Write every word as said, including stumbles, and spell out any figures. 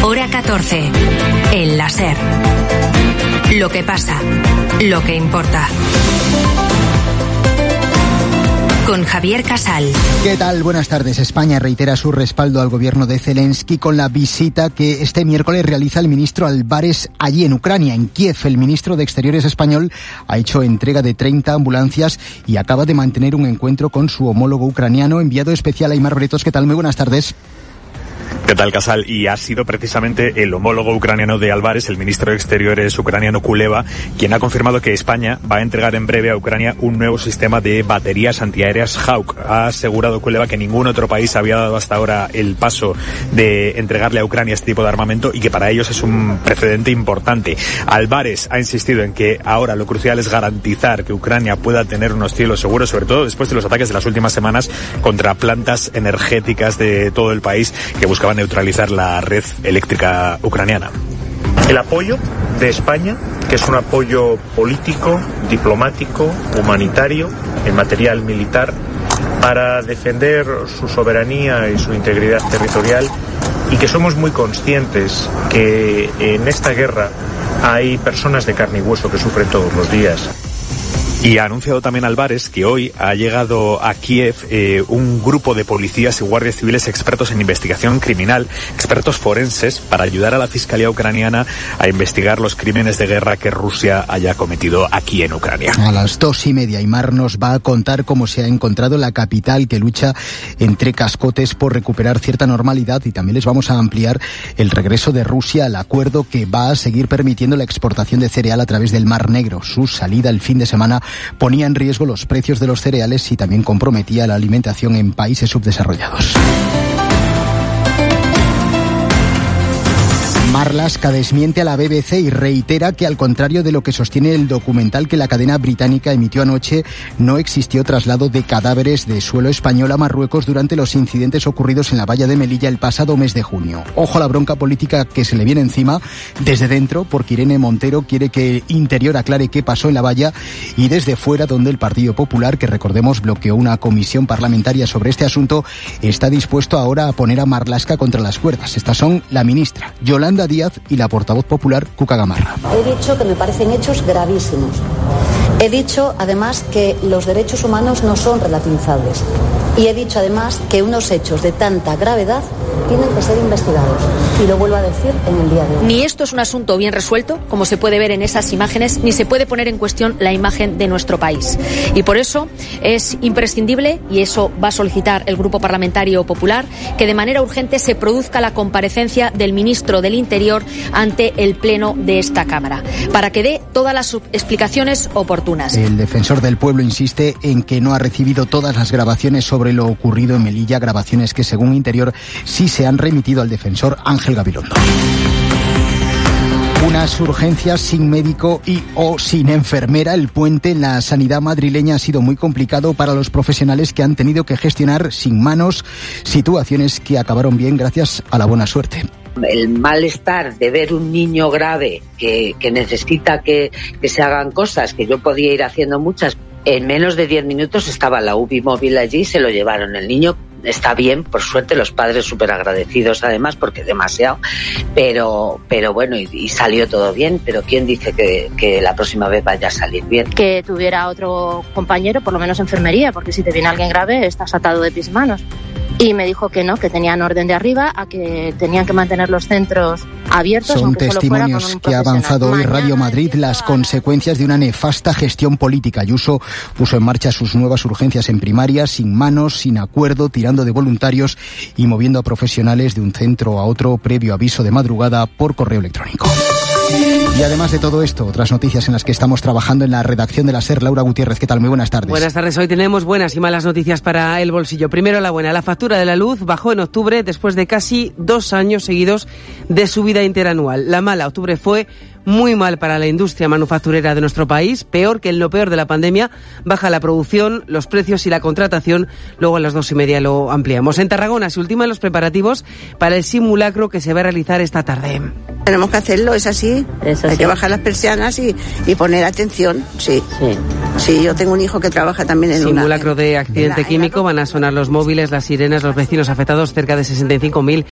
Hora catorce. El láser. Lo que pasa, lo que importa. Con Javier Casal. ¿Qué tal? Buenas tardes. España reitera su respaldo al gobierno de Zelensky con la visita que este miércoles realiza el ministro Álvarez allí en Ucrania. En Kiev, el ministro de Exteriores español ha hecho entrega de treinta ambulancias y acaba de mantener un encuentro con su homólogo ucraniano. Enviado especial Aimar Bretos. ¿Qué tal? Muy buenas tardes. ¿Qué tal, Casal? Y ha sido precisamente el homólogo ucraniano de Álvarez, el ministro de Exteriores ucraniano Kuleba, quien ha confirmado que España va a entregar en breve a Ucrania un nuevo sistema de baterías antiaéreas Hawk. Ha asegurado Kuleba que ningún otro país había dado hasta ahora el paso de entregarle a Ucrania este tipo de armamento y que para ellos es un precedente importante. Álvarez ha insistido en que ahora lo crucial es garantizar que Ucrania pueda tener unos cielos seguros, sobre todo después de los ataques de las últimas semanas contra plantas energéticas de todo el país que buscaban neutralizar la red eléctrica ucraniana. El apoyo de España, que es un apoyo político, diplomático, humanitario, en material militar, para defender su soberanía y su integridad territorial, y que somos muy conscientes que en esta guerra hay personas de carne y hueso que sufren todos los días. Y ha anunciado también Álvarez que hoy ha llegado a Kiev eh, un grupo de policías y guardias civiles expertos en investigación criminal, expertos forenses, para ayudar a la Fiscalía ucraniana a investigar los crímenes de guerra que Rusia haya cometido aquí en Ucrania. A las dos y media, Aimar nos va a contar cómo se ha encontrado la capital que lucha entre cascotes por recuperar cierta normalidad, y también les vamos a ampliar el regreso de Rusia al acuerdo que va a seguir permitiendo la exportación de cereal a través del Mar Negro. Su salida el fin de semana ponía en riesgo los precios de los cereales y también comprometía la alimentación en países subdesarrollados. Marlaska desmiente a la B B C y reitera que, al contrario de lo que sostiene el documental que la cadena británica emitió anoche, no existió traslado de cadáveres de suelo español a Marruecos durante los incidentes ocurridos en la valla de Melilla el pasado mes de junio. Ojo a la bronca política que se le viene encima desde dentro, porque Irene Montero quiere que Interior aclare qué pasó en la valla, y desde fuera, donde el Partido Popular, que recordemos bloqueó una comisión parlamentaria sobre este asunto, está dispuesto ahora a poner a Marlaska contra las cuerdas. Estas son la ministra Yolanda Díaz y la portavoz popular Cuca Gamarra. He dicho que me parecen hechos gravísimos. He dicho además que los derechos humanos no son relativizables. Y he dicho además que unos hechos de tanta gravedad tienen que ser investigados. Y lo vuelvo a decir en el día de hoy. Ni esto es un asunto bien resuelto, como se puede ver en esas imágenes, ni se puede poner en cuestión la imagen de nuestro país. Y por eso es imprescindible, y eso va a solicitar el Grupo Parlamentario Popular, que de manera urgente se produzca la comparecencia del ministro del Interior ante el Pleno de esta Cámara, para que dé todas las explicaciones oportunas. El defensor del pueblo insiste en que no ha recibido todas las grabaciones sobre lo ocurrido en Melilla, grabaciones que, según Interior, sí se han remitido al defensor Ángel Gabilondo. Unas urgencias sin médico y o sin enfermera. El puente en la sanidad madrileña ha sido muy complicado para los profesionales, que han tenido que gestionar sin manos situaciones que acabaron bien gracias a la buena suerte. El malestar de ver un niño grave que, que necesita que, que se hagan cosas, que yo podía ir haciendo muchas. En menos de diez minutos estaba la U B I móvil allí, se lo llevaron. El niño está bien, por suerte, los padres súper agradecidos además, porque demasiado, pero pero bueno, y, y salió todo bien. Pero ¿quién dice que, que la próxima vez vaya a salir bien? Que tuviera otro compañero, por lo menos enfermería, porque si te viene alguien grave estás atado de pies y manos. Y me dijo que no, que tenían orden de arriba, a que tenían que mantener los centros abiertos. Son testimonios que ha avanzado hoy Radio Madrid, las consecuencias de una nefasta gestión política. Ayuso puso en marcha sus nuevas urgencias en primaria, sin manos, sin acuerdo, tirando de voluntarios y moviendo a profesionales de un centro a otro previo aviso de madrugada por correo electrónico. Y además de todo esto, otras noticias en las que estamos trabajando en la redacción de la SER. Laura Gutiérrez, ¿qué tal? Muy buenas tardes. Buenas tardes. Hoy tenemos buenas y malas noticias para el bolsillo. Primero la buena. La factura de la luz bajó en octubre después de casi dos años seguidos de subida interanual. La mala, octubre fue muy mal para la industria manufacturera de nuestro país, peor que en lo peor de la pandemia. Baja la producción, los precios y la contratación. Luego a las dos y media lo ampliamos. En Tarragona se ultiman los preparativos para el simulacro que se va a realizar esta tarde. Tenemos que hacerlo, es así. Es así. Hay que bajar las persianas y, y poner atención, sí. sí. Sí, yo tengo un hijo que trabaja también en simulacro una, de accidente en la, químico. En la... Van a sonar los móviles, las sirenas, los vecinos afectados, cerca de sesenta y cinco mil